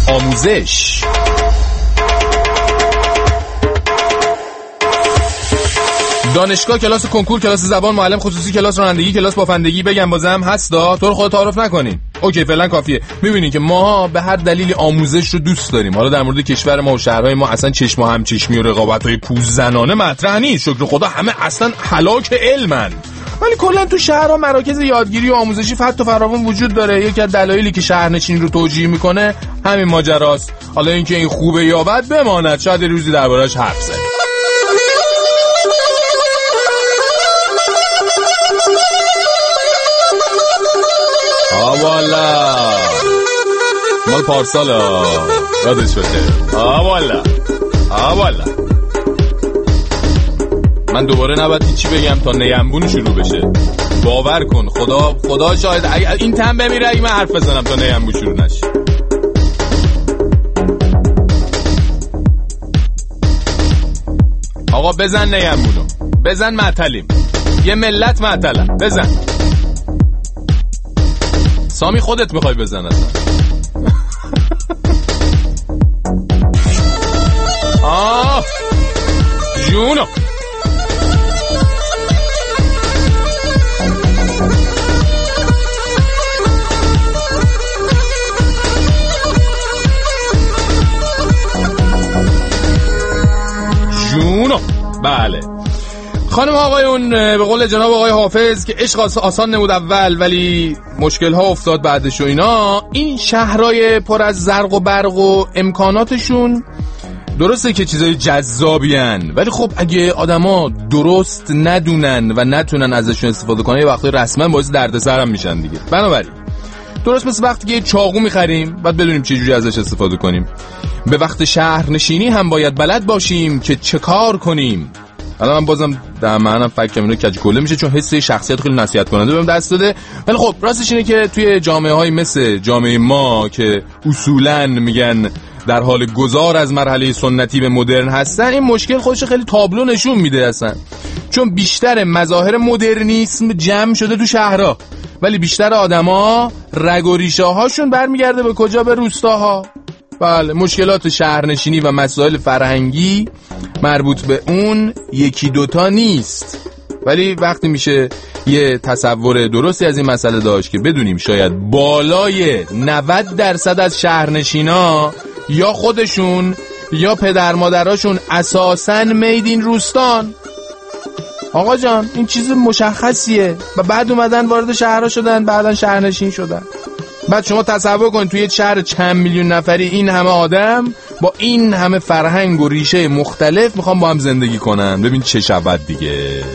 آموزش. دانشگاه، کلاس کنکور، کلاس زبان، معلم خصوصی، کلاس رانندگی، کلاس بافندگی، بگم بازم هستا. تو رو خود تعارف نکنین. اوکی فعلا کافیه. میبینین که ما به هر دلیلی آموزش رو دوست داریم. حالا در مورد کشور ما و شهرهای ما اصلا چشم و همچشمی و رقابت‌های پوززنانه مطرح نیست. شکر خدا همه اصلا هلاک علمن. ولی کلا تو شهرها مراکز یادگیری و آموزشی فت و فراوان وجود داره. یکی از دلایلی که شهرنشینی رو توجیه میکنه همین ماجراست. حالا اینکه این خوبه یا بد بماند، شاید روزی دربارش حرف زنیم. والا مال پارسالا یادش باشه. والا من دوباره نباید چی بگم تا نیمبون شروع بشه. باور کن خدا شاید این تن بمیره اگه من حرف بزنم تا نیمبون شروع نشه. آقا بزن نیمبونو، بزن معطلیم، یه ملت معطلم، بزن. سامی خودت میخوای بزن اصلا. جونو بله خانم آقایون، به قول جناب آقای حافظ که عشق آسان نمود اول ولی مشکل ها افتاد بعدش و اینا. این شهرهای پر از زرق و برق و امکاناتشون درسته که چیزای جذابین، ولی خب اگه آدما درست ندونن و نتونن ازشون استفاده کنن یه وقتی رسما باعث دردسر هم میشن دیگه. بنابراین درست مثل وقتی که چاقو میخریم باید بدونیم چه جوری ازش استفاده کنیم. به وقت شهرنشینی هم باید بلد باشیم که چه کار کنیم. الان من بازم در معنی فکر اینو کج کله میشه چون حس شخصیت خیلی نصیحت کننده بهم دست داده. ولی خب راستش اینه که توی جامعه‌های مثل جامعه ما که اصولاً میگن در حال گذار از مرحله سنتی به مدرن هستن، این مشکل خودش خیلی تابلو نشون میده اصلا. چون بیشتر مظاهر مدرنیسم جمع شده تو شهرها، ولی بیشتر آدما رگ و ریشه هاشون برمیگرده به کجا؟ به روستاها. بله، مشکلات شهرنشینی و مسائل فرهنگی مربوط به اون یکی دوتا نیست. ولی وقتی میشه یه تصور درستی از این مسئله داشت که بدونیم شاید بالای 90% از شهرنشینا یا خودشون یا پدر مادراشون اساساً میدین روستان. آقا جان این چیز مشخصیه و بعد اومدن وارد شهرها شدن، بعدن شهرنشین شدن. بعد شما تصور کن توی شهر چند میلیون نفری این همه آدم با این همه فرهنگ و ریشه مختلف میخوام با هم زندگی کنن، ببین چه شود دیگه.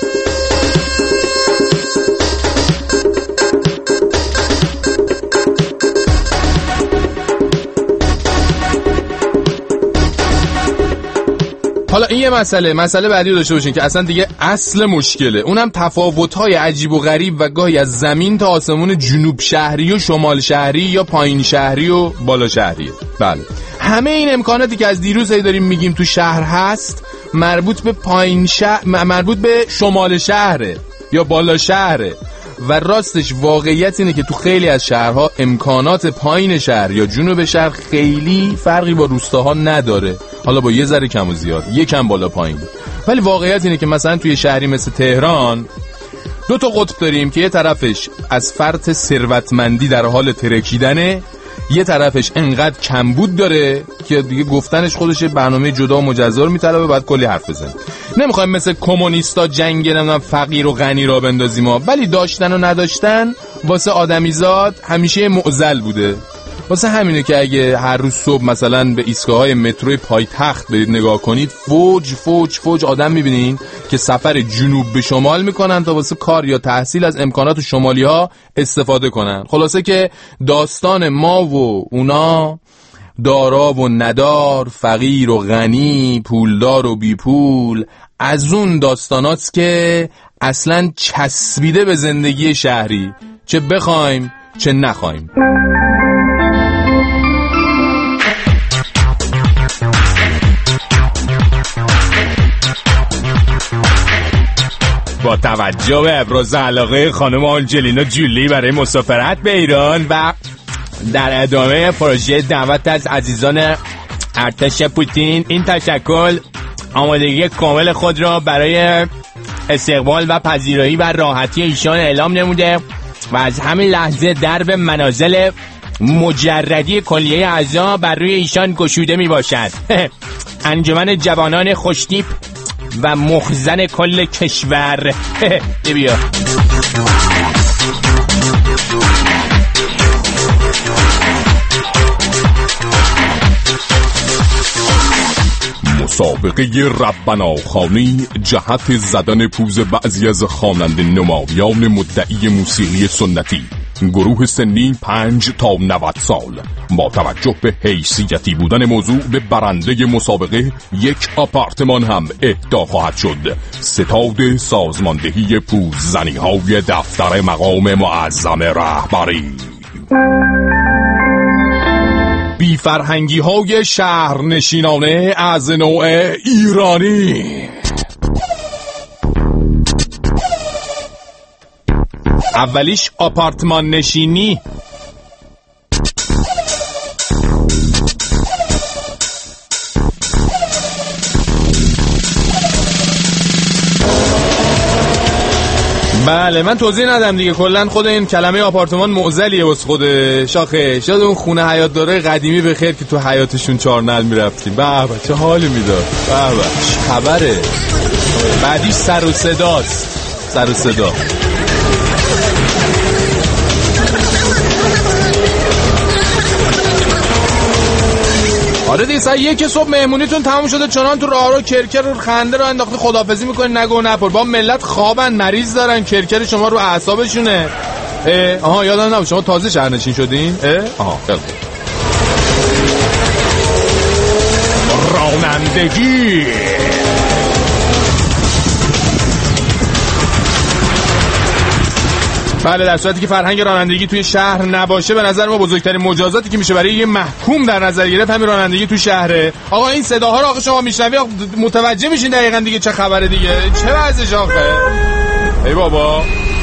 حالا این یه مسئله بعدی رو داشته باشین که اصلا دیگه اصل مشکله، اونم تفاوت‌های عجیب و غریب و گاهی از زمین تا آسمون جنوب شهری و شمال شهری یا پایین شهری و بالا شهریه. بله، همه این امکاناتی که از دیروز داریم میگیم تو شهر هست مربوط به شمال شهره یا بالا شهره و راستش واقعیت اینه که تو خیلی از شهرها امکانات پایین شهر یا جنوب شهر خیلی فرقی با روستاها نداره، حالا با یه ذره کم و زیاد، یکم بالا پایین. ولی واقعیت اینه که مثلا توی شهری مثل تهران دو تا قطب داریم که یه طرفش از فرط ثروتمندی در حال ترکیدنه، یه طرفش انقدر کمبود داره که دیگه گفتنش خودش برنامه جدا و مجزا رو میطلبه، بعد کلی حرف بزنیم. نمیخوایم مثل کمونیستا جنگ نمیدونم فقیر و غنی را بندازیم ولی داشتن و نداشتن واسه آدمیزاد همیشه معضل بوده. واسه همینه که اگه هر روز صبح مثلا به ایستگاه‌های مترو پایتخت برید نگاه کنید، فوج آدم میبینین که سفر جنوب به شمال میکنن تا واسه کار یا تحصیل از امکانات شمالی‌ها استفاده کنن. خلاصه که داستان ما و اونا، دارا و ندار، فقیر و غنی، پولدار و بی پول، از اون داستاناست که اصلاً چسبیده به زندگی شهری، چه بخوایم چه نخوایم. با توجه به ابراز علاقه خانم آنجلینا جولی برای مسافرت به ایران و در ادامه پروژه دعوت از عزیزان ارتش پوتین، این تشکل آمادگی کامل خود را برای استقبال و پذیرایی و راحتی ایشان اعلام نموده و از همین لحظه درب منازل مجردی کلیه اعضا بر روی ایشان گشوده می باشد. انجمن جوانان خوشتیپ و مخزن کل کشور. بیا مسابقه ربناخوانی جهت زدن پوز بعضی از خواننده نمایان مدعی موسیقی سنتی، گروه سنی 5 تا 90 سال. با توجه به حیثیتی بودن موضوع به برنده مسابقه یک آپارتمان هم اهدا خواهد شد. ستاد سازماندهی پوززنی های دفتر مقام معظم رهبری. بی فرهنگی های شهرنشینانه از نوع ایرانی. اولیش آپارتمان نشینی. بله من توضیح ندم دیگه، کلن خود این کلمه آپارتمان معضلیه واسه خود شاخه. شاید اون خونه حیات داره قدیمی به خیر که تو حیاتشون 4 نعل میرفتیم. به چه حالی میداد. به چه خبره. بعدی سر و صداست. سر و صدا. آره دیگه ساعت 1 صبح مهمونیتون تموم شده، چنان تو راه رو کرکر رو خنده رو انداخته خداحافظی میکنی نگو نپر. با ملت خوابن، مریض دارن، کرکر شما رو اعصابشونه. آها یادم نبود شما تازه شهرنشین شدین؟ آها خیلی رانندگی. بله در صورتی که فرهنگ رانندگی توی شهر نباشه به نظر ما بزرگترین مجازاتی که میشه برای یه محکوم در نظر گرفت همین رانندگی تو شهره. آقا این صداها رو آقا شما میشنوی متوجه میشین دقیقاً دیگه چه خبره دیگه، چه وضعش آخه. ای بابا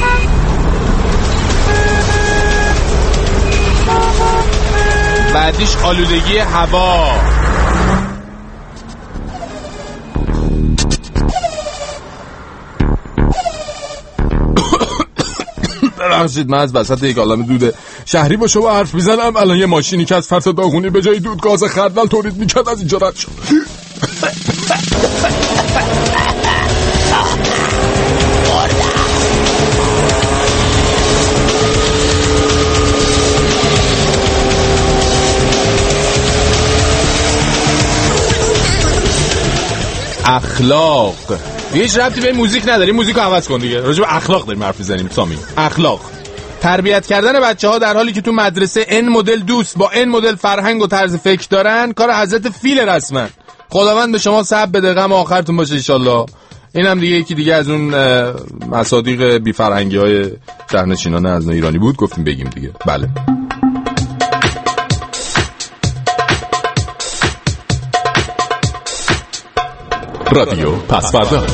بعدیش آلودگی هوا. ببخشید من از وسط یک عالم دود شهری با شما حرف میزنم. الان یه ماشینی که از فرط داغونی به جای دود گاز خردل تولید میکرد از اینجا رد شد. اخلاق هیچ ربطی به موزیک نداره. موزیک رو عوض کن دیگه. راجع به اخلاق داریم حرف میزنیم سامی. اخلاق تربیت کردن بچه‌ها در حالی که تو مدرسه ان مدل دوست با ان مدل فرهنگ و طرز فکر دارن کار حضرت فیل رسما. خداوند به شما صبر بده، غم آخرتون باشه ان شاء الله. اینم دیگه یکی دیگه از اون مصادیق بی فرهنگی‌های شهرنشینان از ایرانی بود گفتیم بگیم دیگه. بله رادیو پسوردا.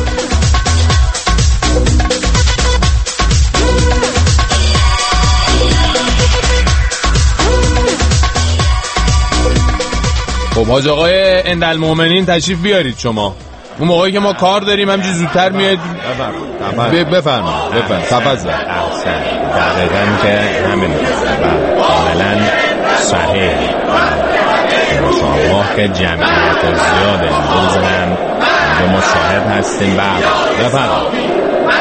خب حاج آقای اندالمؤمنین تشریف بیارید شما. اون موقعی که ما کار داریم همینجوری زودتر میاد. بفرمایید تفضل. احسن دقیقاً که همین کاملا صحیح. ماشاءالله که جمعیت زیاد امروز هم اینجا ما شاهد هستیم. بفرمایید.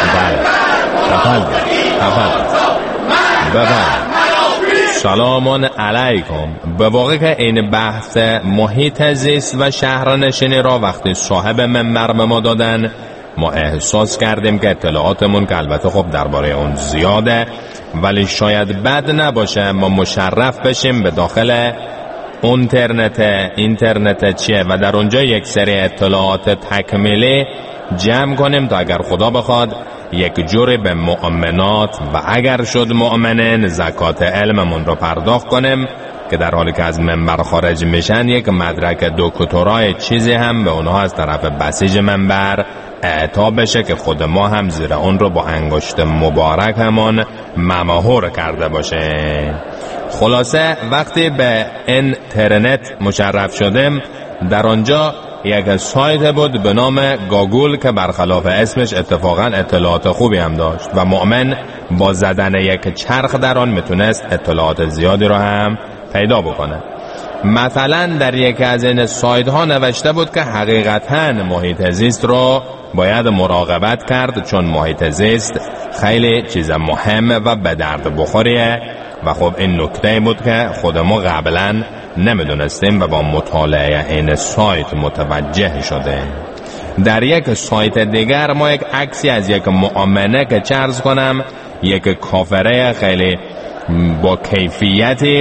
سلام علیکم. به واقع که این بحث محیط زیست و شهرنشینی را وقتی صاحب منبر به ما دادن ما احساس کردیم که اطلاعاتمون که البته خب درباره اون زیاده ولی شاید بد نباشه ما مشرف بشیم به داخل اینترنت چیه و در اونجا یک سری اطلاعات تکمیلی جمع کنیم تا اگر خدا بخواد یک جوری به مؤمنات و اگر شد مؤمنین زکات علممون رو پرداخت کنیم که در حالی که از منبر خارج میشن یک مدرک دکترای چیزی هم به اونها از طرف بسیج منبر اعطا بشه که خود ما هم زیر اون رو با انگشت مبارک همون ممهور کرده باشه. خلاصه وقتی به اینترنت مشرف شدم، در آنجا یک سایت بود به نام گاگول که برخلاف اسمش اتفاقا اطلاعات خوبی هم داشت و مؤمن با زدن یک چرخ در آن میتونست اطلاعات زیادی رو هم پیدا بکنه. مثلا در یکی از این سایت ها نوشته بود که حقیقتا محیط زیست رو باید مراقبت کرد، چون محیط زیست خیلی چیز مهم و به درد بخوریه و خب این نکته بود که خود ما قبلا نمیدونستیم و با مطالعه این سایت متوجه شده. در یک سایت دیگر ما یک عکسی از یک مؤمنه که چه عرض کنم یک کافره خیلی با کیفیتی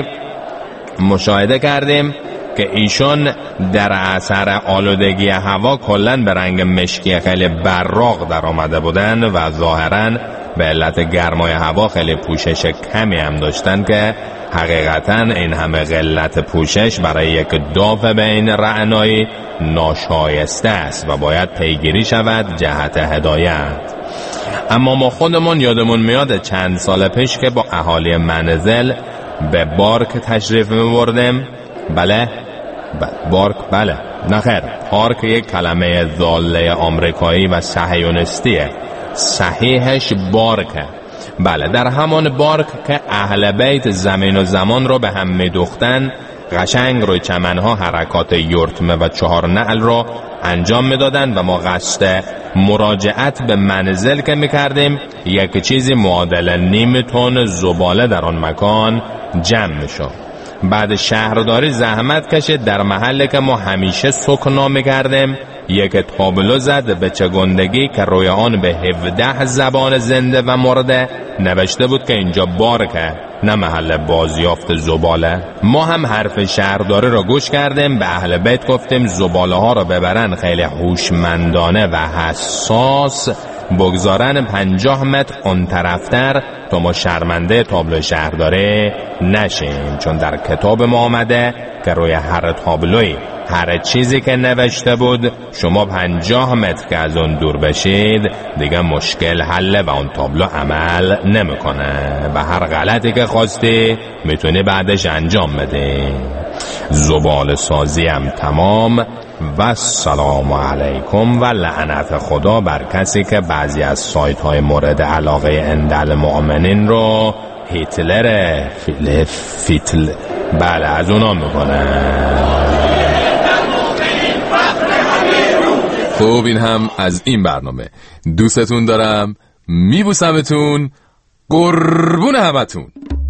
مشاهده کردیم که ایشون در اثر آلودگی هوا کلن به رنگ مشکی خیلی براق در آمده بودن و ظاهراً به علت گرمای هوا خیلی پوشش کمی هم داشتن که حقیقتاً این همه قلت پوشش برای یک داو به این رعنایی ناشایسته است و باید پیگیری شود جهت هدایت. اما ما خودمون یادمون میاد چند سال پیش که با اهالی منزل به بارک تشریف می‌بردیم. بله بارک، بله نخیر، پارک یک کلمه ضاله آمریکایی و صهیونیستیه، صحیحش بارکه. بله در همان بارک که اهل بیت زمین و زمان رو به هم میدوختن، قشنگ روی چمنها حرکات یورتمه و 4 نعل رو انجام میدادن و ما قصد مراجعت به منزل که میکردیم یک چیزی معادل نیم تن زباله در آن مکان جمع میشد. بعد شهرداری زحمت کشید در محله که ما همیشه سکنا میکردیم یک تابلو زد به چگندگی که روی آن به 17 زبان زنده و مرده نوشته بود که اینجا بارکه، نه محل بازیافت زباله. ما هم حرف شهرداری را گوش کردیم، به اهل بیت گفتیم زباله ها را ببرن خیلی هوشمندانه و حساس بگذارن 50 متر اون طرفتر تا ما شرمنده تابلو شهرداری نشیم، چون در کتاب ما آمده که روی هر تابلوی هر چیزی که نوشته بود شما 50 متر که از اون دور بشید دیگه مشکل حله و اون تابلو عمل نمیکنه و هر غلطی که خواستی میتونی بعدش انجام بده. زباله سازی هم تمام و السلام علیکم و لعنت خدا بر کسی که بعضی از سایت های مورد علاقه اندل مؤمنین رو فیتل بله از اونا میکنه. خب این هم از این برنامه. دوستتون دارم، میبوسمتون، قربون همتون.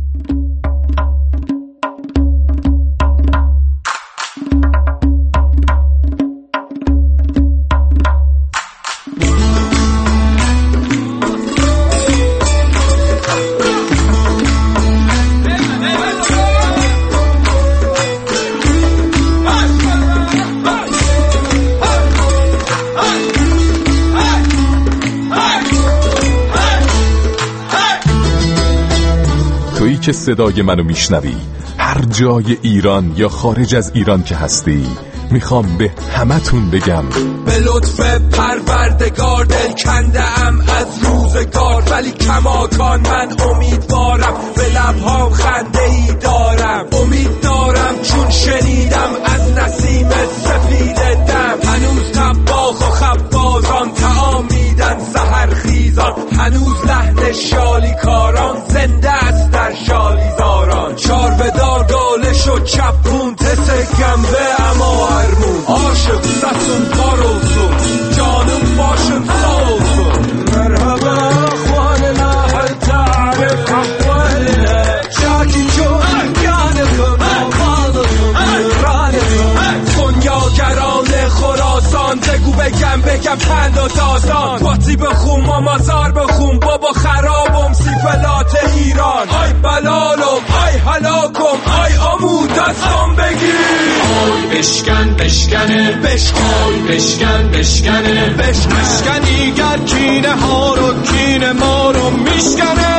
تویی که صدای منو میشنوی هر جای ایران یا خارج از ایران که هستی، میخوام به همتون بگم به لطف پروردگار دل کنده ام از روزگار، ولی کماکان من امیدوارم، به لبهام خنده ای دارم، امید دارم چون شنیدم از نسیم سفید دم، هنوز طباخ و خبازان طعام میدن سحر خیزان، هنوز لحن شالیکاران زنده است در شالیزاران، چار به دار دالش و چپون تس گنبه اما هرمون، عاشق ستون پاروسون جانم باشم سوزون، مرحبا اخواننا هل تعرف احوالنا شاکی جون گانتون آفالتون رانتون، کنیاگران خراسان بگو بگم پند و داستان، باتی بخون مامازار بخون بابا خرابم سیفلات ایران، آی بلالم آی هلاکم آی آمود دستم بگیر، آی بشکن بشکنه آی بشکن بشکنه بشکنی گر کینه ها رو کینه ما رو میشکنه،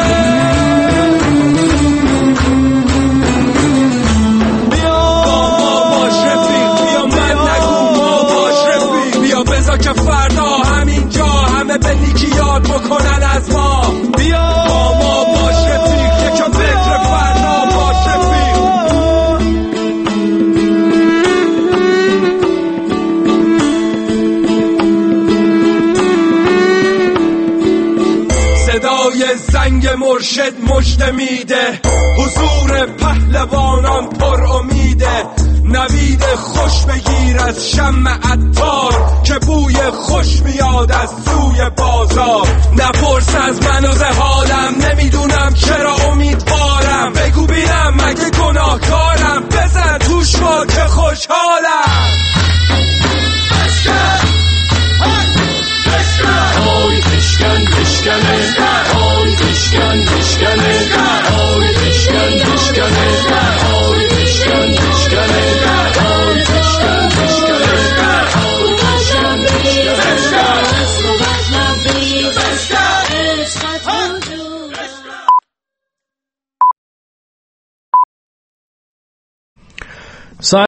که فردا همینجا همه به نیکی یاد بکنن از ما، بیا با ما باش رفیق، یکم فکر فردا باش خورشید مژده میده، حضور پهلوانان پر امیده. نوید خوش بگیر از شمع عطار که بوی خوش میاد از سوی بازار. نپرس از من و حالم، نمیدونم چرا امیدوارم. بگو بینم مگه گناهکارم، بزن توش با که خوشحال